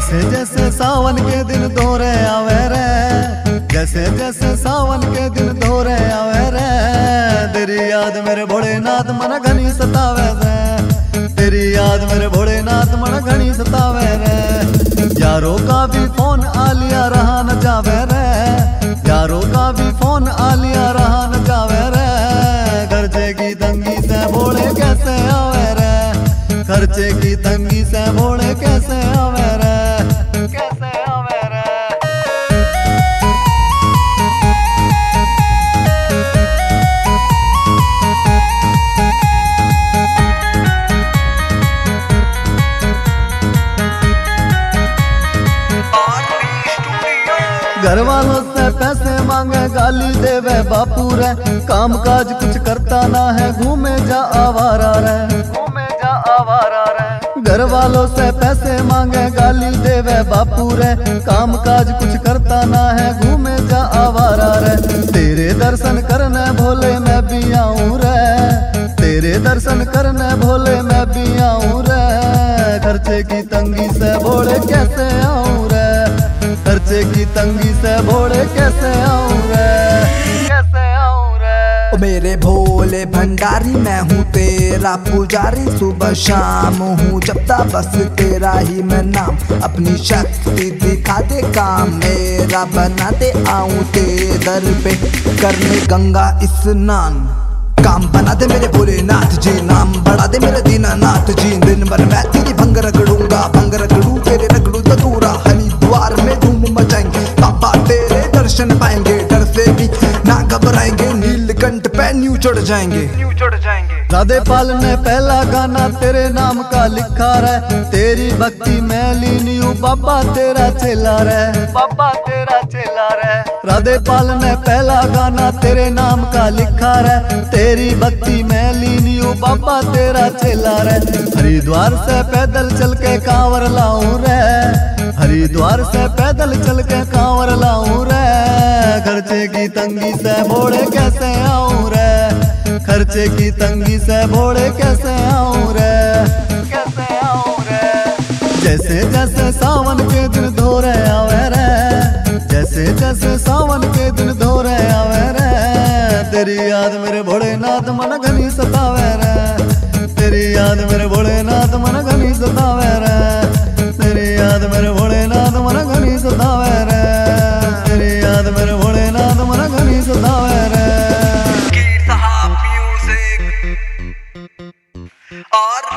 जैसे जैसे सावन के दिन दोरे आवे रे, जैसे जैसे सावन के दिन दोरे आवे रे, तेरी याद मेरे भोलेनाथ मन घनी सतावे रे, तेरी याद मेरे भोलेनाथ मन घनी सतावे रे। यारों का भी फोन आ लिया रहा न जावे रे, यारों का भी फोन आ लिया रहा न जावे रे, खर्चे की तंगी से भोले कैसे आवे रे, खर्चे की तंगी से भोले कैसे आवे रे, कैसे आवे रे। घर वालों से पैसे मांगे गाली देवे बापू रे, काम काज कुछ करता ना है घूमे जा आवारा रे, घूमे जा आवारा रे। घर वालों से पैसे मांगे गाली देवे बापू रे, काम काज कुछ करता ना है घूमे जा आवारा रे। तेरे दर्शन करने भोले मैं भी आऊं रे, तेरे दर्शन करने भोले मैं भी आऊं रे, खर्चे की तंगी से भोले कैसे आऊं रे, खर्चे की तंगी से भोले कैसे आऊं रे, कैसे आऊं रे। ओ मेरे भोले भंडारी मैं हूँ तेरा पुजारी, सुबह शाम हूँ जपता बस तेरा ही मैं नाम, अपनी शक्ति दिखा दे काम मेरा बना दे, आऊं तेरे दर पे करने गंगा स्नान, काम बना दे मेरे भोलेनाथ जी, नाम बढ़ा दे मेरे दीनानाथ जी। दिन भर मैं तेरी भंग रगड़ूंगा, भंग रगड़ू तेरे रगड़ू तूरा, हरिद्वार में धूम मचाएंगे पापा तेरे दर्शन पाएंगे, डर से भी ना घबराएंगे, नीलकंठ पे न्यू चढ़ जाएंगे, न्यू चढ़ जाएंगे। राधे पाल ने पहला गाना तेरे नाम का लिखा रे, तेरी भक्ति में लीन हूँ बाबा तेरा चेला रे, बाबा तेरा चेला रे। राधे पाल ने पहला गाना तेरे नाम का लिखा रे, तेरी भक्ति में लीन हूँ बाबा तेरा चेला रे। हरिद्वार से पैदल चल के कांवर लाऊं रे, हरिद्वार से पैदल चल के कांवर लाऊं रे, खर्चे की तंगी से भोले कैसे आऊं रे, खर्चे की तंगी से भोले कैसे आऊं रे, कैसे आऊं रे। जैसे जैसे सावन के दिन धोरे आवे रे, जैसे जैसे सावन के दिन धोरे आवे रे, तेरी याद मेरे भोलेनाथ मन घनी सतावे रे, तेरी याद मेरे भोलेनाथ मन घनी सतावे रे, तेरी याद मेरे भोलेनाथ मन घनी सतावे रे, तेरी याद मेरे भोलेनाथ मन घनी सतावे रे। कीर साहब म्यूजिक और